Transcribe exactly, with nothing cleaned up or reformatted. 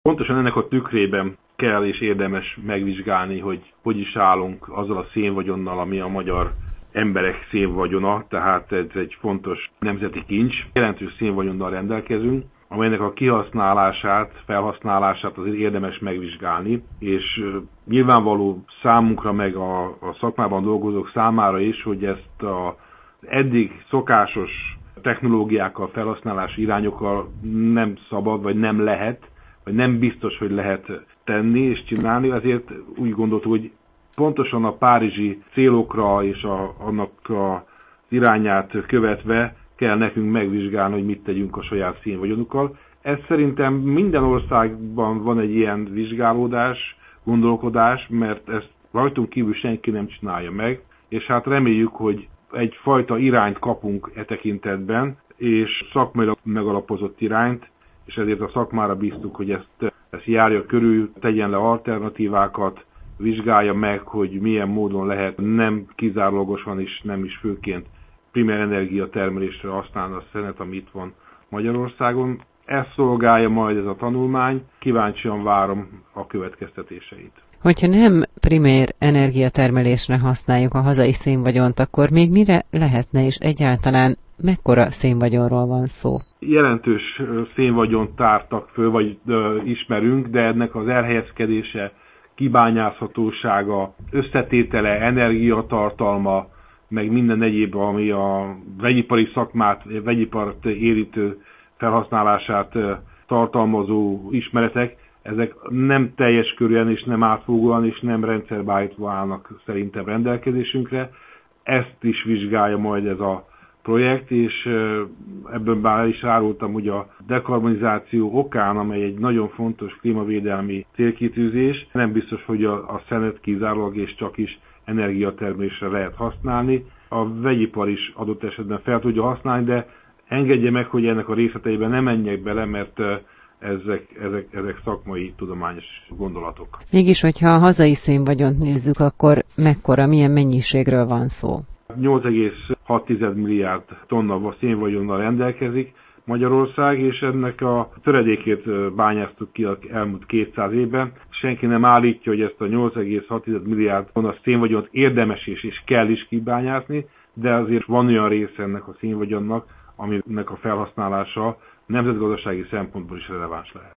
Pontosan ennek a tükrében kell és érdemes megvizsgálni, hogy hogy is állunk azzal a szénvagyonnal, ami a magyar emberek szénvagyona, tehát ez egy fontos nemzeti kincs. Jelentős szénvagyonnal rendelkezünk, amelynek a kihasználását, felhasználását azért érdemes megvizsgálni, és nyilvánvaló számunkra meg a, a szakmában dolgozók számára is, hogy ezt az eddig szokásos technológiákkal, felhasználási irányokkal nem szabad, vagy nem lehet, vagy nem biztos, hogy lehet tenni és csinálni, ezért úgy gondoltuk, hogy pontosan a párizsi célokra és a, annak az irányát követve kell nekünk megvizsgálni, hogy mit tegyünk a saját szénvagyonukkal. Ez szerintem minden országban van egy ilyen vizsgálódás, gondolkodás, mert ezt rajtunk kívül senki nem csinálja meg, és hát reméljük, hogy egyfajta irányt kapunk e tekintetben, és szakmailag megalapozott irányt, és ezért a szakmára bíztuk, hogy ezt, ezt járja körül, tegyen le alternatívákat, vizsgálja meg, hogy milyen módon lehet nem kizárólagosan és nem is főként primer energia termelésre használni a szenet, ami itt van Magyarországon. Ezt szolgálja majd ez a tanulmány, kíváncsian várom a következtetéseit. Hogyha nem primér energiatermelésre használjuk a hazai szénvagyont, akkor még mire lehetne, és egyáltalán mekkora szénvagyonról van szó? Jelentős szénvagyont tártak föl, vagy ö, ismerünk, de ennek az elhelyezkedése, kibányászhatósága, összetétele, energiatartalma, meg minden egyéb, ami a vegyipari szakmát, vegyipart érintő felhasználását tartalmazó ismeretek, ezek nem teljes körűen és nem átfogóan és nem rendszerbe állítva állnak szerintem rendelkezésünkre. Ezt is vizsgálja majd ez a projekt, és ebben már is árultam, hogy a dekarbonizáció okán, amely egy nagyon fontos klímavédelmi célkitűzés, nem biztos, hogy a, a szenet kizárólag és csak is energiatermelésre lehet használni. A vegyipar is adott esetben fel tudja használni, de engedje meg, hogy ennek a részleteiben nem menjek bele, mert ezek, ezek, ezek szakmai, tudományos gondolatok. Mégis, hogyha a hazai szénvagyont nézzük, akkor mekkora, milyen mennyiségről van szó? nyolc egész hat milliárd tonna szénvagyonnal rendelkezik Magyarország, és ennek a töredékét bányáztuk ki az elmúlt kétszáz évben. Senki nem állítja, hogy ezt a nyolc egész hat milliárd tonna szénvagyont érdemes és, és kell is kibányászni, de azért van olyan része ennek a szénvagyonnak, aminek a felhasználása nemzetgazdasági szempontból is releváns lehet.